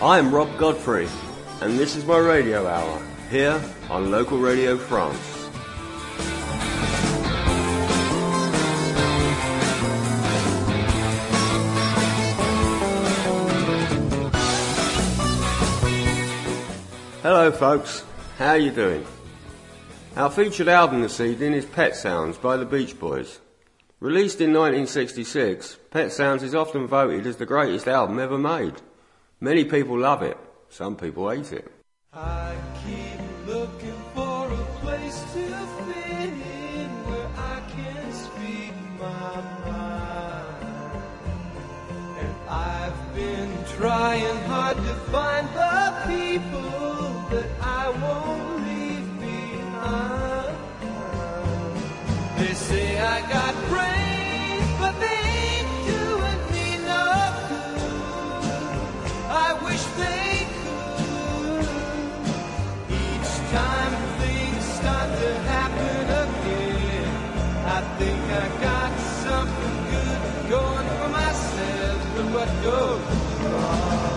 I am Rob Godfrey, and this is my radio hour, here on Local Radio France. Hello folks, how are you doing? Our featured album this evening is Pet Sounds by the Beach Boys. Released in 1966, Pet Sounds is often voted as the greatest album ever made. Many people love it, some people hate it. I keep looking for a place to fit in where I can speak my mind. And I've been trying hard to find the people that I won't leave behind. They say I got brains, but they ain't doing me no good. I wish they could. Each time things start to happen again, I think I got something good going for myself, but what goes wrong?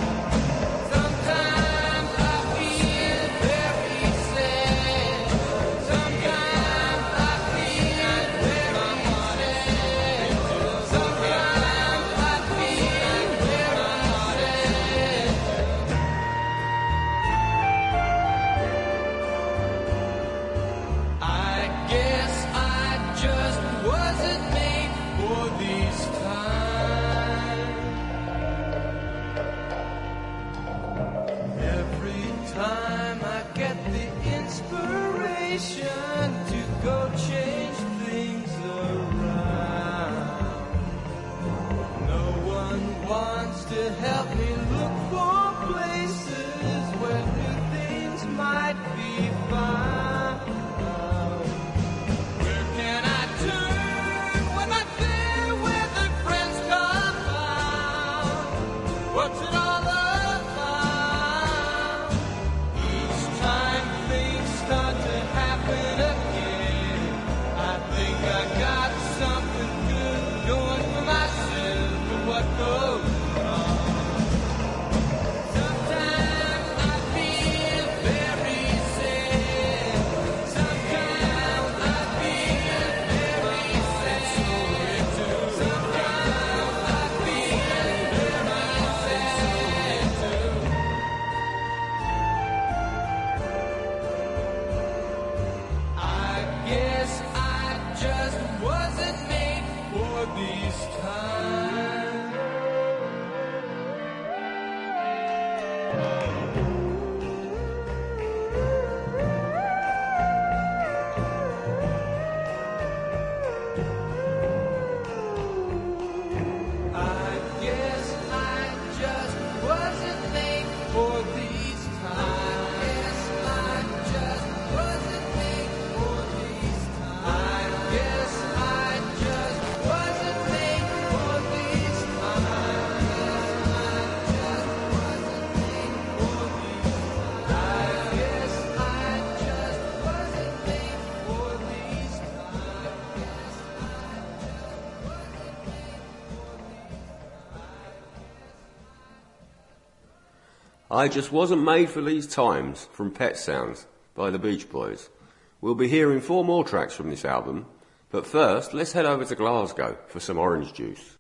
Sometimes I feel very sad. Sometimes I feel very sad. Sometimes I feel very sad. I guess I just wasn't made for these times. Every time I get the inspiration to go change things around, no one wants to help me look for places where new things might be found. Where can I turn when my fair weather friends come round? What's it all about? Each time things start to happen again, I think I got something good going for myself, but what goes wrong? Sometimes I feel very sad. Sometimes I feel very sad. Sometimes I feel very sad too. I guess I just wasn't made for these times. I guess I just wasn't made for these times. I guess I just wasn't made for these times. I guess I just wasn't made for these times. I guess I just wasn't made for these I Just Wasn't Made for These Times from Pet Sounds by the Beach Boys. We'll be hearing 4 more tracks from this album, but first let's head over to Glasgow for some orange juice.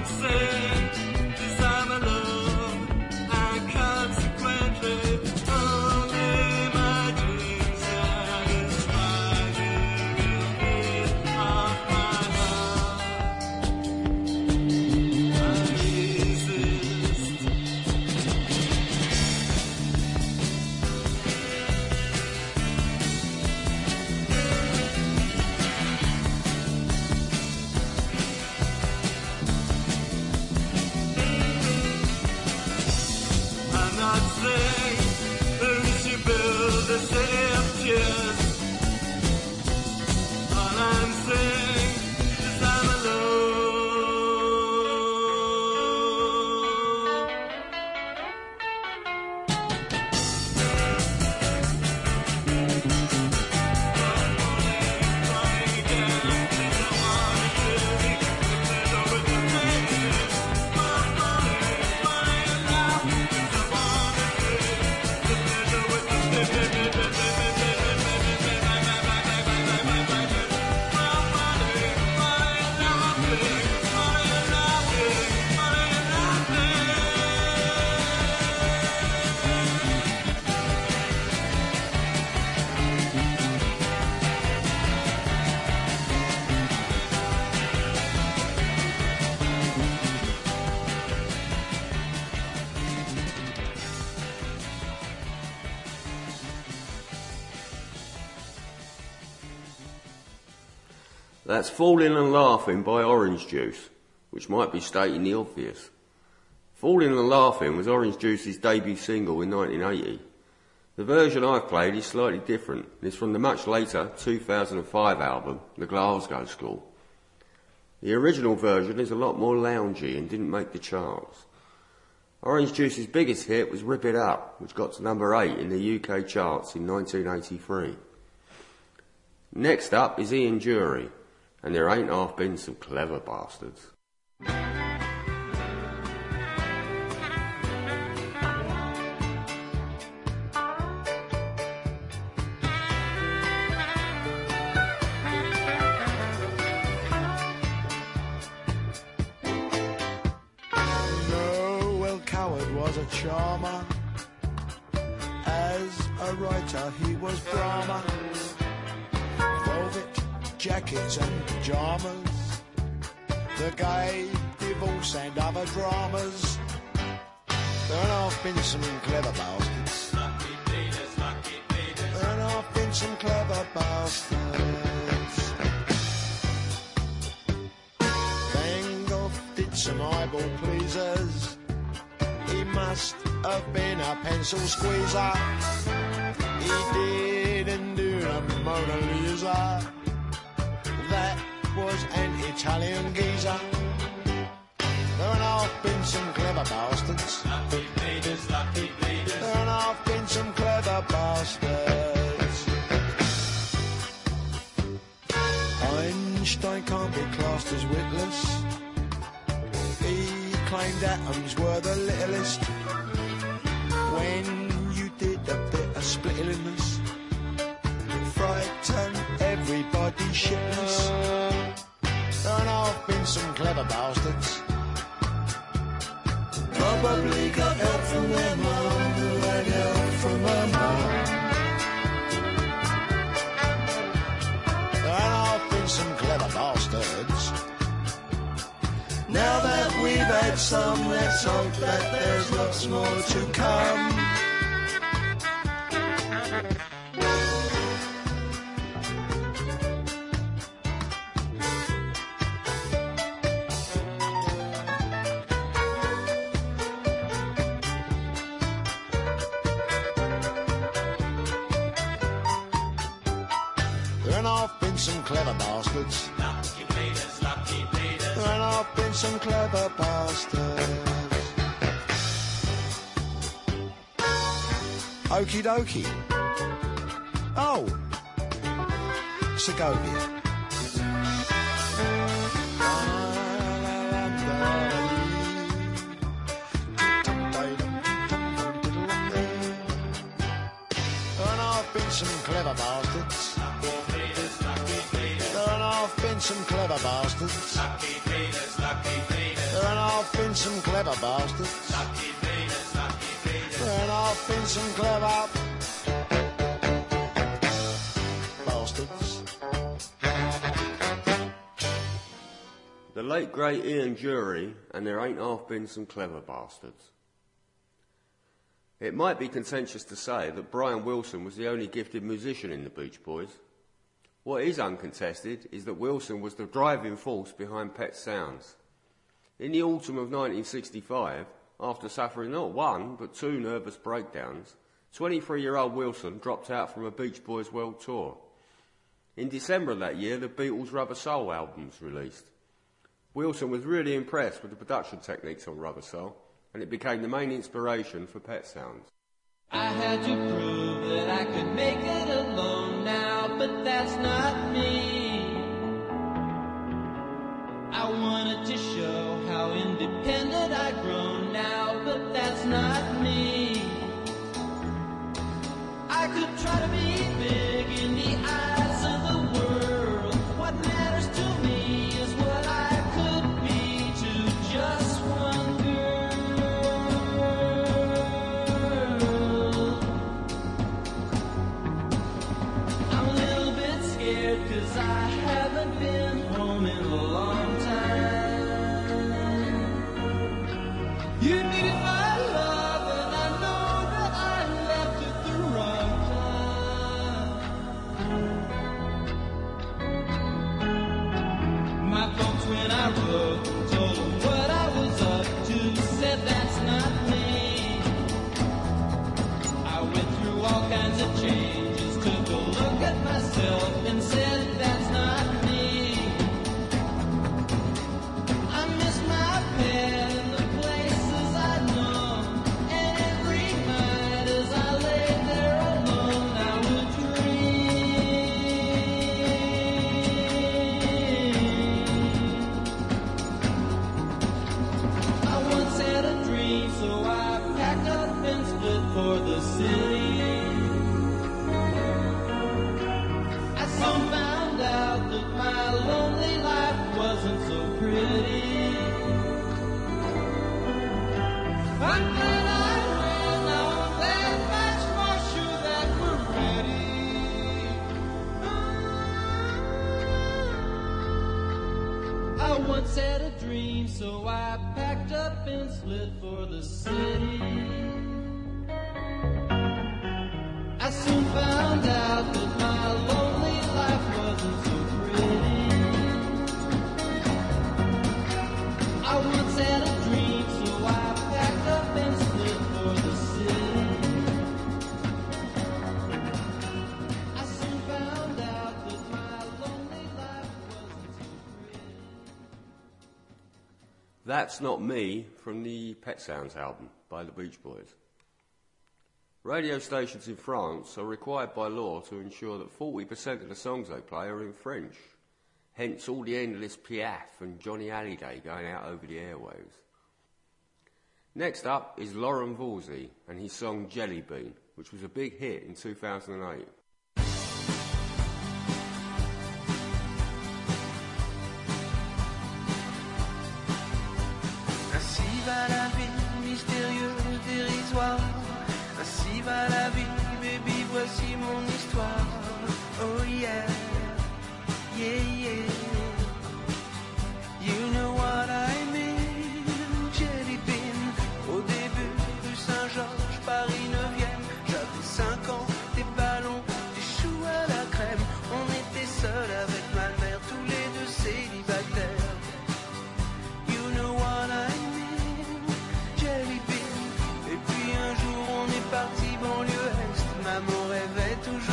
That's Falling and Laughing by Orange Juice, which might be stating the obvious. Falling and Laughing was Orange Juice's debut single in 1980. The version I've played is slightly different. It's from the much later 2005 album, The Glasgow School. The original version is a lot more loungy and didn't make the charts. Orange Juice's biggest hit was Rip It Up, which got to number 8 in the UK charts in 1983. Next up is Ian Dury, and there ain't half been some clever bastards. Noel Coward was a charmer. As a writer he was Brahma. Velvet jackets and pyjamas, the gay divorce and other dramas. There have been some clever bastards. There have been some clever bastards. Van Gogh did some eyeball pleasers. He must have been a pencil squeezer. He didn't do a Mona Lisa. That was an Italian geezer. There have been some clever bastards. Lucky bleeders, lucky bleeders. There have been some clever bastards. Einstein can't be classed as witless. He claimed atoms were the littlest. When you did a bit of splittiness, frighten everybody shitless. There have been some clever bastards. Probably got help from their mum, who had help from her mum. There have been some clever bastards. Now that we've had some, let's hope that there's lots more to come. There have been some clever bastards. Lucky bleeders, lucky bleeders. There have been some clever bastards. Okie dokie. Oh, Segovia. There have been some clever bastards. There have been some clever bastards. Lucky bleeders, lucky bleeders. There I've been some clever bastards. Lucky Venus, lucky Venus. And I've been some clever bastards. The late great Ian Dury, and there ain't half been some clever bastards. It might be contentious to say that Brian Wilson was the only gifted musician in the Beach Boys. What is uncontested is that Wilson was the driving force behind Pet Sounds. In the autumn of 1965, after suffering not one but two nervous breakdowns, 23-year-old Wilson dropped out from a Beach Boys world tour. In December of that year, the Beatles' Rubber Soul album was released. Wilson was really impressed with the production techniques on Rubber Soul, and it became the main inspiration for Pet Sounds. I had to prove that I could make it alone now, but that's not me. I wanted to show how independent I've grown now, but that's not me. I could try to be big in the eyes of the world. What matters to me is what I could be to just one girl. I'm a little bit scared 'cause I haven't been home in a long time. You needed my love and I know that I left at the wrong time. My folks when I wrote told them what I was up to, said that's not me. I went through all kinds of changes, took a look at myself and said that's not me. I miss my pet and the places I'd known, and every night as I lay there alone I would dream. I once had a dream, so I packed up and split for the city. I soon found out that my lonely life wasn't so pretty. I'm glad I ran, now I'm that much more sure that we're ready. I once had a dream, so I packed up and split for the city. I soon found out that my lonely life wasn't so pretty. I once had a dream, so I packed up and split for the city. I soon found out that my lonely life wasn't so pretty. That's Not Me from the Pet Sounds album by the Beach Boys. Radio stations in France are required by law to ensure that 40% of the songs they play are in French. Hence all the endless Piaf and Johnny Hallyday going out over the airwaves. Next up is Lauren Voulzy and his song Jelly Bean, which was a big hit in 2008. Ainsi va la vie, mystérieuse, dérisoire. Ainsi va la vie, baby, voici mon histoire. Oh yeah, yeah, yeah. You know what I mean, Jelly Bean. Au début du Saint-Georges, Paris 9e, j'avais 5 ans, des ballons, des choux à la crème. On était seuls avec ma mère, tous les deux célibataires. You know what I mean, Jelly Bean. Et puis un jour on est parti banlieue est, maman rêvait toujours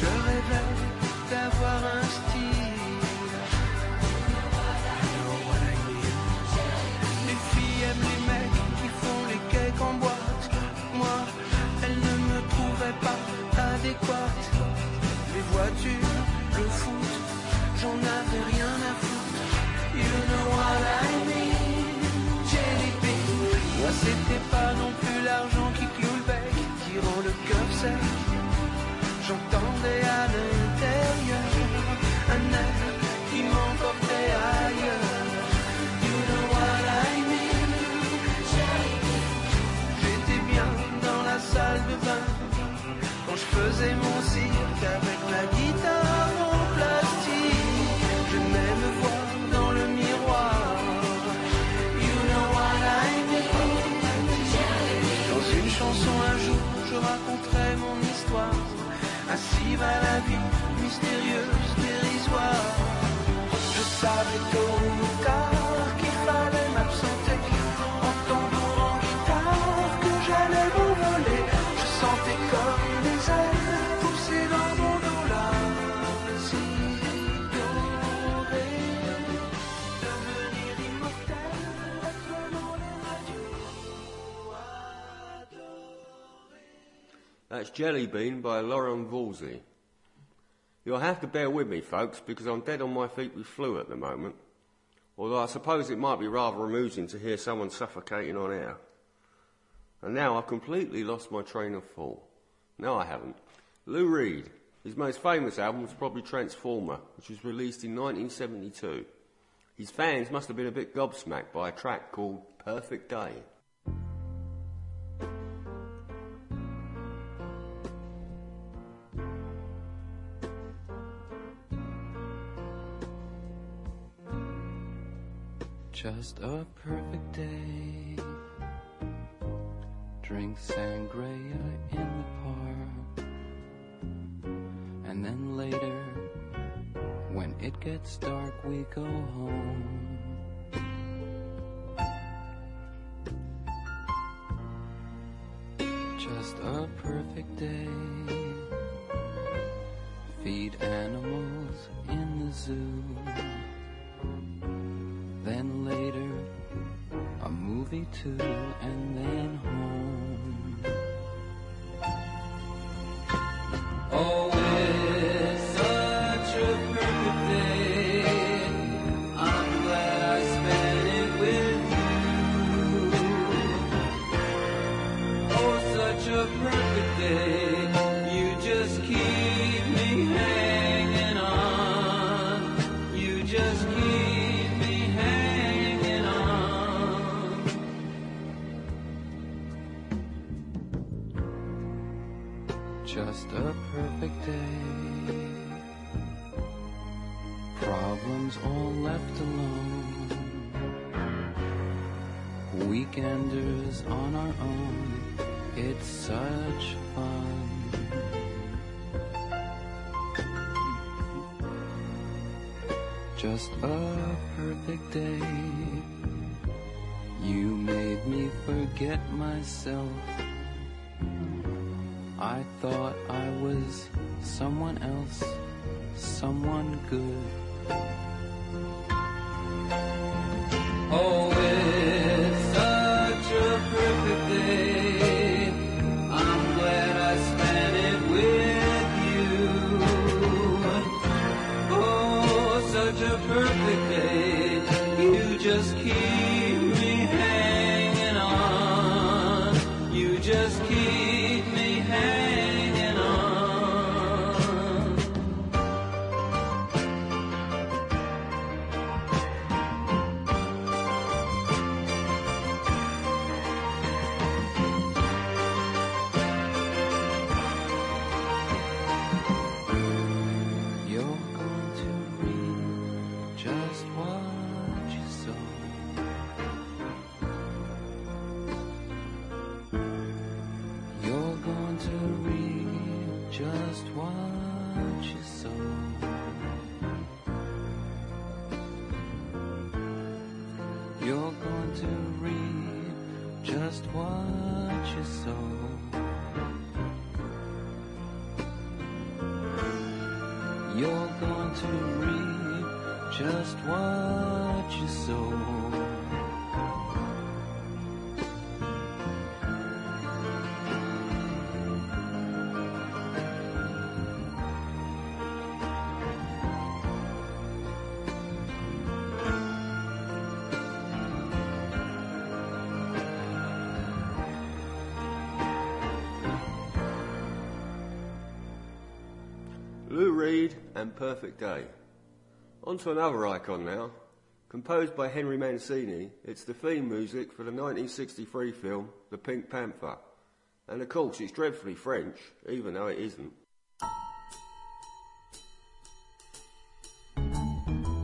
Je rêvais d'avoir un style. You know what I mean. Les filles aiment les mecs qui font les cakes en boîte. Moi, elles ne me trouvaient pas adéquate. Les voitures, le foot, j'en avais rien à foutre. You know what I mean. Jelly bean. Moi, c'était pas non plus l'argent qui cloue le bec, qui rend le cœur sec. J'entendais à l'intérieur un air qui m'emportait ailleurs. You know what I mean. J'étais bien dans la salle de bain quand je faisais mon cirque avec ma guitare en plastique. J'aimais me voir dans le miroir. You know what I mean. Dans une chanson un jour je raconterai mon histoire. Ainsi va la vie, mystérieuse, dérisoire. Je savais tôt ou tard qu'il fallait m'absenter. En tambour, en guitare, que j'allais m'envoler. Je sentais comme des ailes pousser dans mon dos là. Si doré, devenir immortel, être dans les radios. That's Jelly Bean by Lauren Woolsey. You'll have to bear with me, folks, because I'm dead on my feet with flu at the moment. Although I suppose it might be rather amusing to hear someone suffocating on air. And now I've completely lost my train of thought. No, I haven't. Lou Reed. His most famous album was probably Transformer, which was released in 1972. His fans must have been a bit gobsmacked by a track called Perfect Day. Just a perfect day. Drink sangria in the park. And then later, when it gets dark, we go home. Just a perfect day. Feed animals in the zoo. Then later, a movie too, and then home. Oh, it's such a perfect day. I'm glad I spent it with you. Oh, such a perfect day. You just keep me hanging on. You just keep me hanging on. Just a perfect day. Problems all left alone. Weekenders on our own. It's such fun. Just a perfect day. You made me forget myself. I thought I was someone else, someone good. Oh, it's such a perfect day. I'm glad I spent it with you. Oh, such a perfect day. You just keep me hanging on. You just keep me hanging on. You're going to reap just what you sow. You're going to reap just what you sow. You're going to reap just what you sow. you're going to reap just what you sow. Lou Reed and Perfect Day. On to another icon now. Composed by Henry Mancini, it's the theme music for the 1963 film The Pink Panther. And of course it's dreadfully French, even though it isn't.